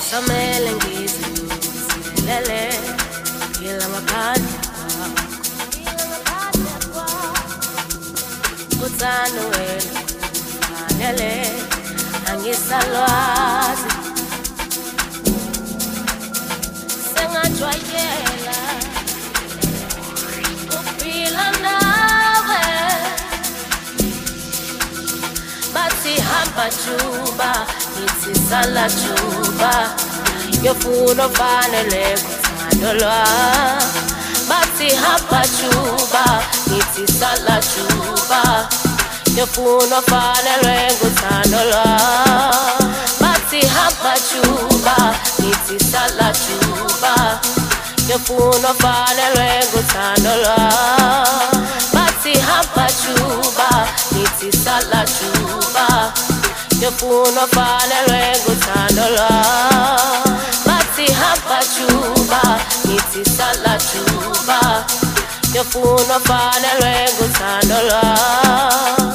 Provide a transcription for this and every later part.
Samele ngizilele kila ngaphandle kwakho uthando wena fanele angisalwazi sengajwayela ukuphila nawe bathi hamba juba ngithi sala juba ngiyofuna ofanele kuthando lwami bathi hamba juba ngithi sala juba ngiyofuna ofanele kuthando lwami bathi hamba juba ngithi sala juba ngiyofuna ofanele kuthando lwami bathi hamba juba ngithi sala juba ngiyofuna ofanele kuthando lwami bathi hamba juba ngithi sala juba ngiyofuna ofanele kuthando lwami.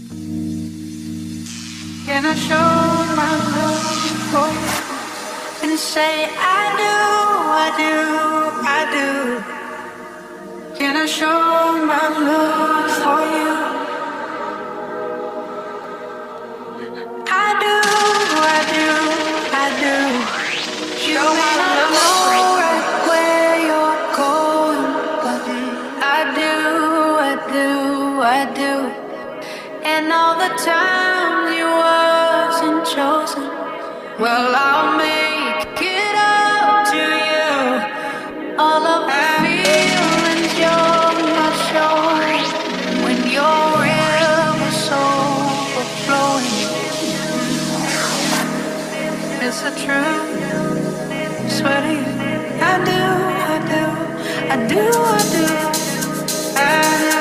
Can I show my love for you? say I do, I do, I do. Can I show my love for you? I do, I do, I do. You may not know right where you're going, but I do, I do, I do. And all the times you wasn't chosen, well, I'll make it up to you. All of the feelings you're not showing when your river's overflowing. Is it true? Swear to you, I do, I do, I do, I do, I do.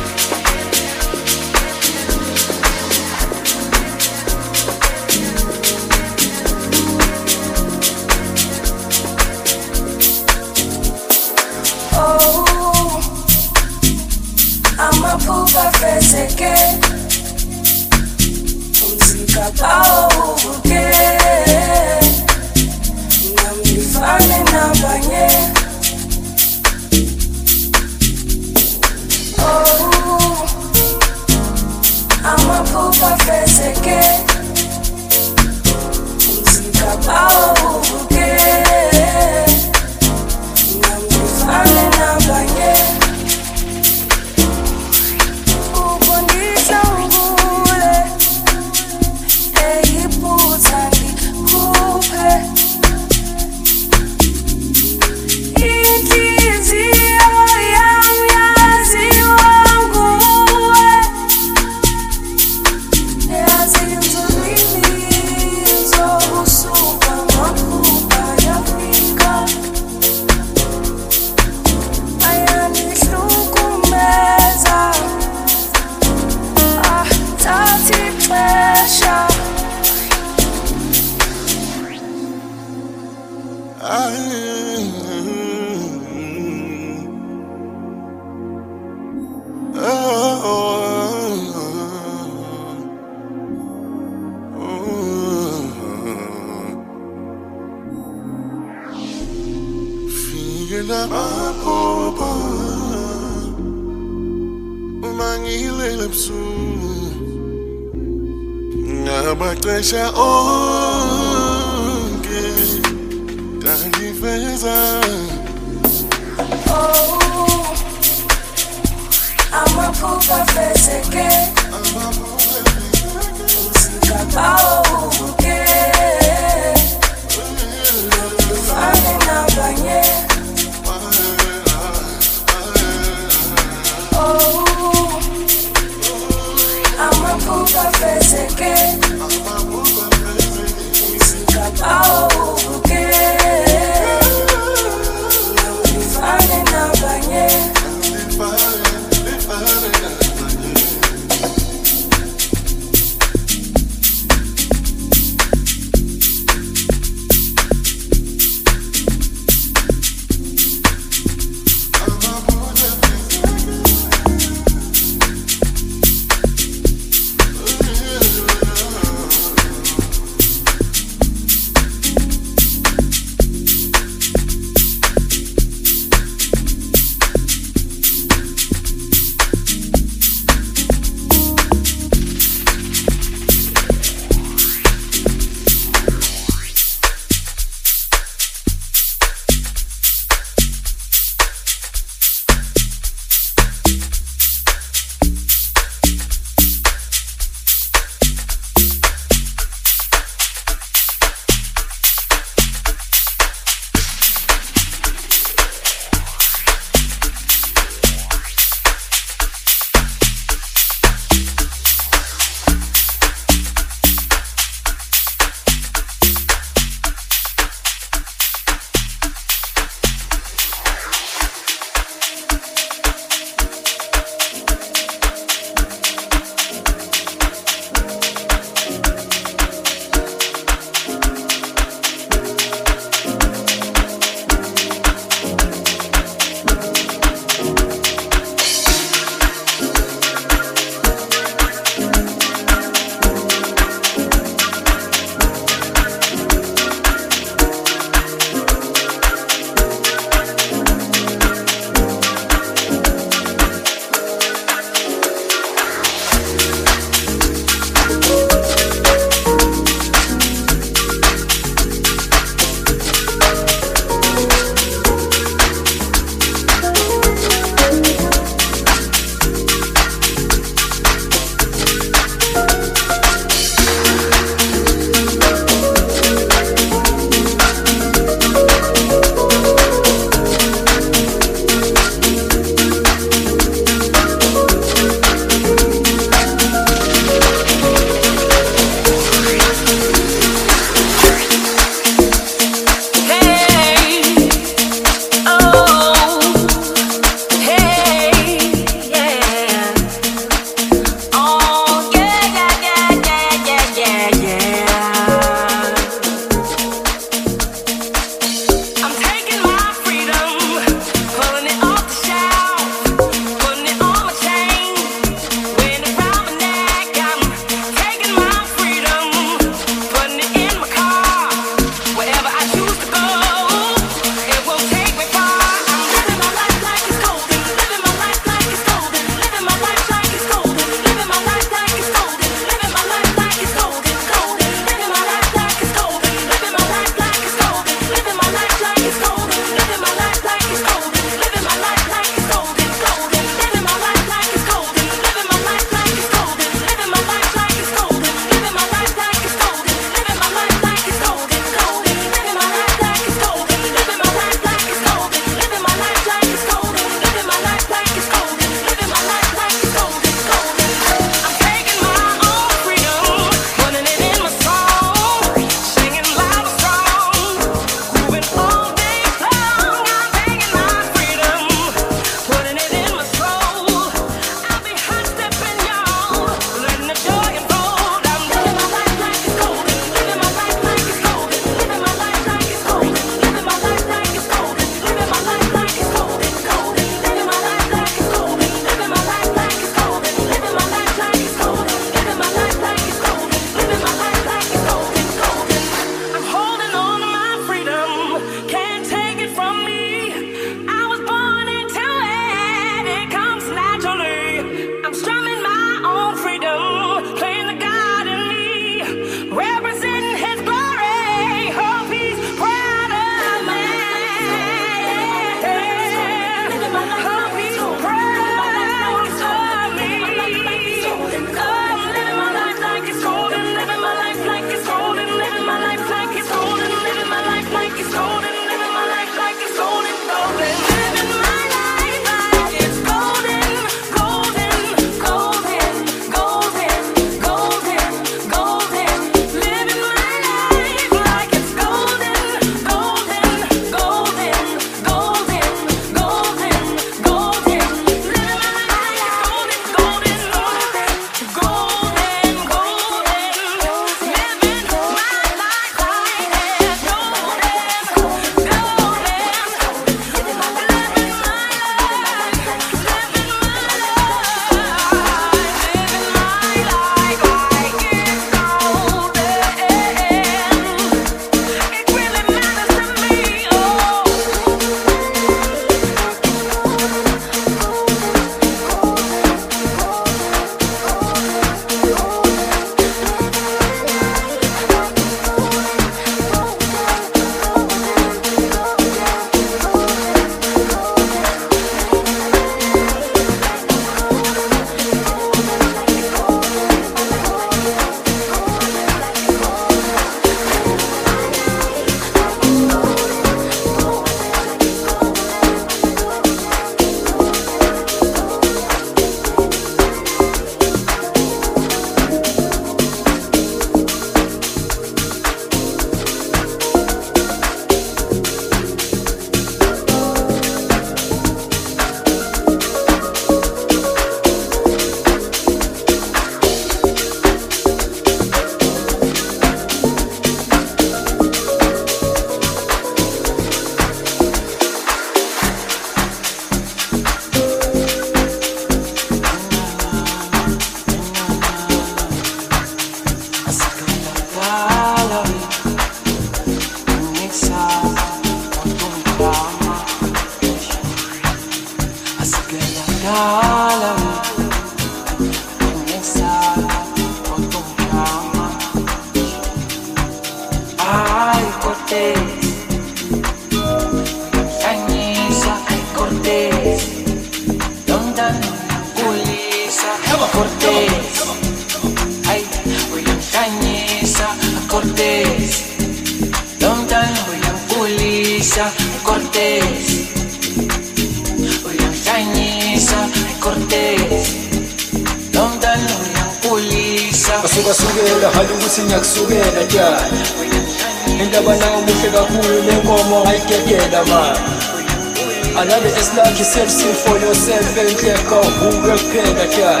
asukasukela hali ukuthi ngiyakusukela tyala indaba nawo muhle kakhulu nenkomo ngayigegela man another is like yourself, see for yourself and check out who will pay the cat.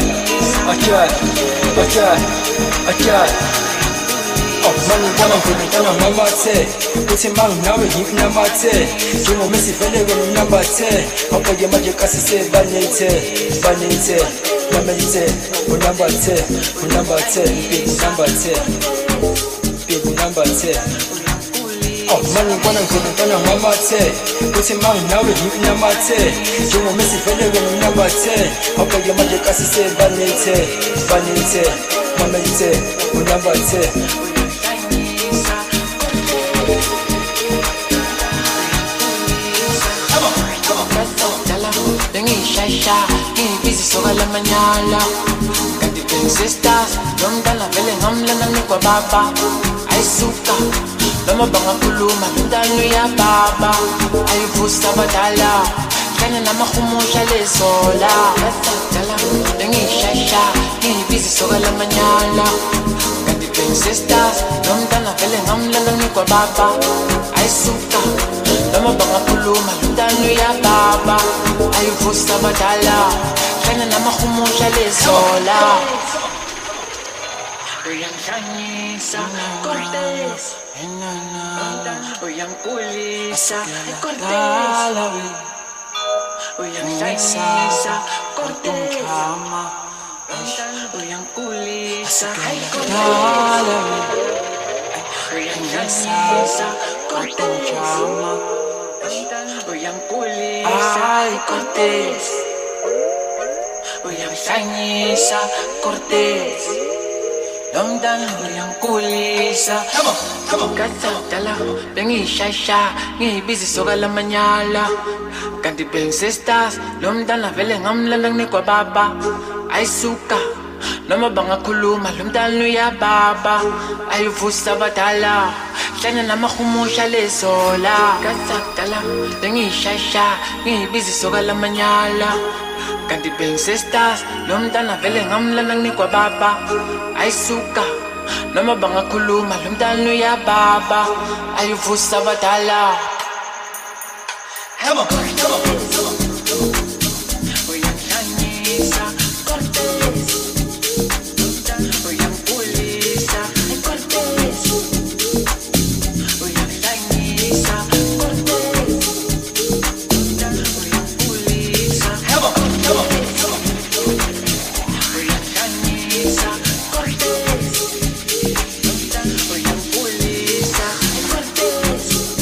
A cat. Oh, money, mama say. Put him on now, give him a say. You know, Missy Valley, number 10. I'll pay your magic, I say, Banete. Number 10, big number 10. Oh, money, mama say. Put him on now, give him a say. You know, Missy Valley, number 10. I'll pay your magic, I say, Banete. Number 10. Busy soka la mañana. Kanti big sisters, lomdala vele ngamlana nikwa baba. Ayisuka, noma bangakhuluma lomdala ya baba. Ayivusa badala, kanye namahumusha lesola. Dala, bengishasha, busy soka la mañana. Kanti big sisters, lomdala vele ngamlana nikwa baba. Ayisuka, noma bangakhuluma lomdala ya baba. Ayivusa badala. Kanya namahumusha lesola Uyanshanyisa Cortez Uyankulisa Cortez Uyanshanyisa Cortez Uyankulisa Cortez Uyanshanyisa Cortez Uyankulisa Cortez Uyanshanyisa Cortez Lomdan uyankulisa Katsadala bengishasha ngibhizi soka la manyala Kanti beng sisters lomdala vele ngamlala nikwa baba Ayisuka noma bangakhuluma lomdala ya baba Ayivusa badala Hlanya namahumusha lesola Katsadala bengishasha ngibhizi soka la manyala Kanti beng sisters, lomdala vele ngamlala nikwa baba Ayisuka, noma bangakhuluma lomdala ya baba Ayivusa badala Come on. Uyanshanyisa Cortez Uyankulisa Cortez Uyanshanyisa Cortez Uyankulisa Uyanshanyisa Cortez Uyankulisa Cortez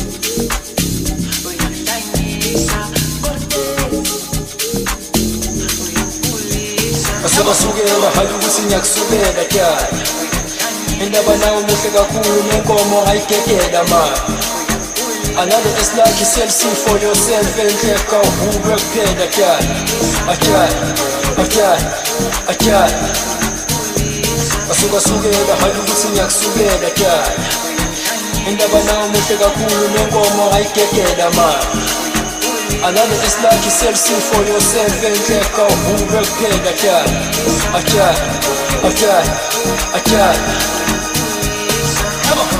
Uyanshanyisa Cortez Uyankulisa asukasukela hali ukuthi ngiyakusukela tyala indaba nawo muhle kakhulu nenkomo ngayigegela man another is like yourself, see for yourself and check out who will pay the cat. A cat. Asukasukela hali ukuthi ngiyakusukela tyala indaba nawo muhle kakhulu nenkomo ngayigegela man another is like yourself, see for yourself and check out who will pay the cat. A cat. Come on.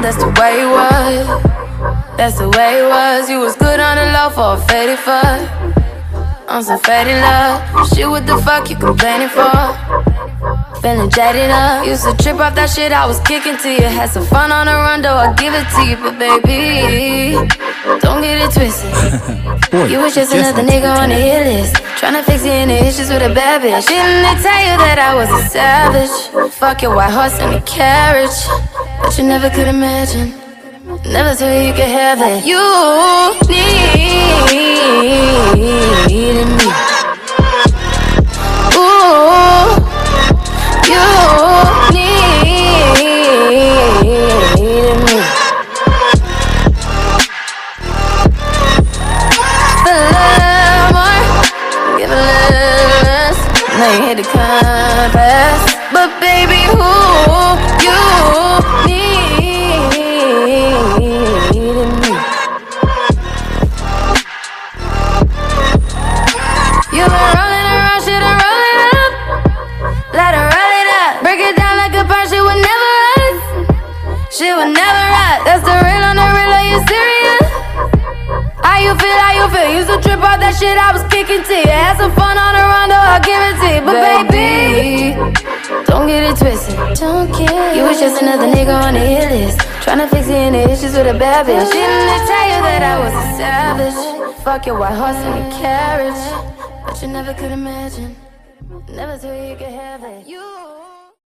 that's the way it was. That's the way it was. You was good on the low for a faded fuck. On some faded love. Shit, what the fuck you complaining for? Feeling jaded up. Used to trip off that shit I was kicking to you. Had some fun on the run, though I'll give it to you. But baby, don't get it twisted. You was just another nigga on the hit list. Tryna fix any issues with a bad bitch. Didn't they tell you that I was a savage? Fuck your white horse and a carriage. But you never could imagine. Never thought you could have it. You needed me. Ooh, you needed me. A little more, give a little less. Now you hit the compass. But baby, who you needed me. You been rolling around, shit and roll it up. Let her roll it up. Break it down like a bird, shit would never rust. Shit would never rust. That's the real on the real, are you serious? How you feel, how you feel? Used to trip off that shit I was kicking to you. Had some fun on the run, though I'll give it to you. But baby, don't get it twisted. Don't care. You was just another nigga on the hit list. Tryna fix any issues with a bad bitch. Didn't they tell you that I was a savage? Fuck your white horse and a carriage. But you never could imagine. Never thought you could have it. You